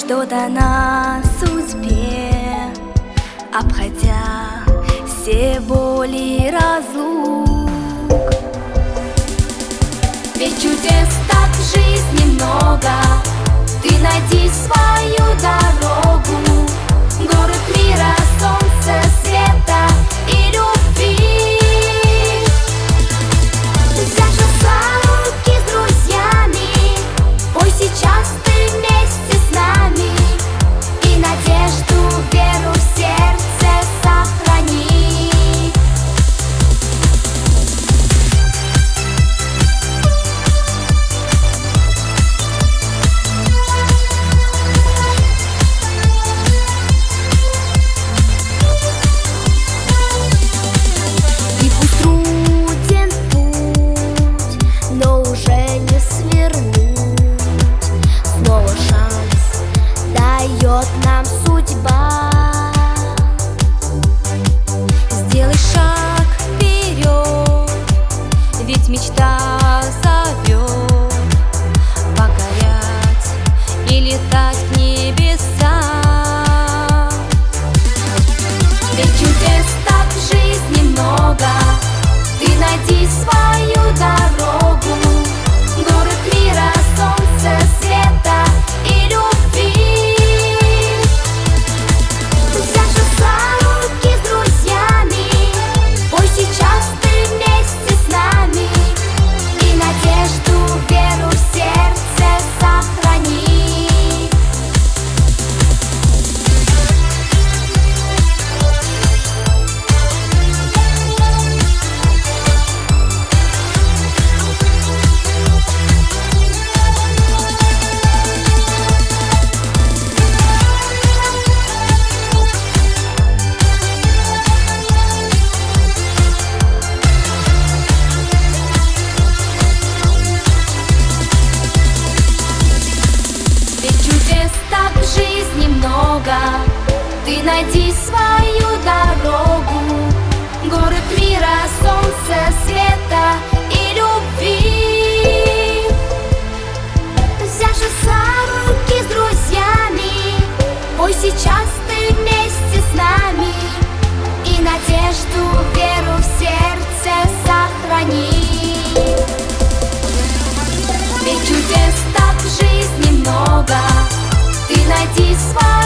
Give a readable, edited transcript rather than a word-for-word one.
что дана судьбе, обходя все боли разлук. Ведь чудес так в жизни много, ты найди свою дорогу. Город мира, солнце, света и любви. Взявшись за руки с друзьями, пой сейчас ты вместе с нами. И надежду, веру в сердце сохрани. И пусть труден путь, но уже не свернуть. Снова шанс дает нам судьба. Сделай шаг вперед, ведь мечта зовет. Покорять и летать к небесам. Ведь чудес так в жизни много, ты найди свою дорогу. Город мира, солнце, света и любви. Взявшись за руки с друзьями, пой сейчас ты вместе с нами. И надежду, веру в сердце сохрани. Ведь чудес так в жизни много, ты найди свою дорогу. Город мира, солнце, света и любви. Взявшись за руки с друзьями, пой сейчас ты вместе с нами. И надежду, веру в сердце сохрани. Ведь чудес так в жизни много, ты найди свою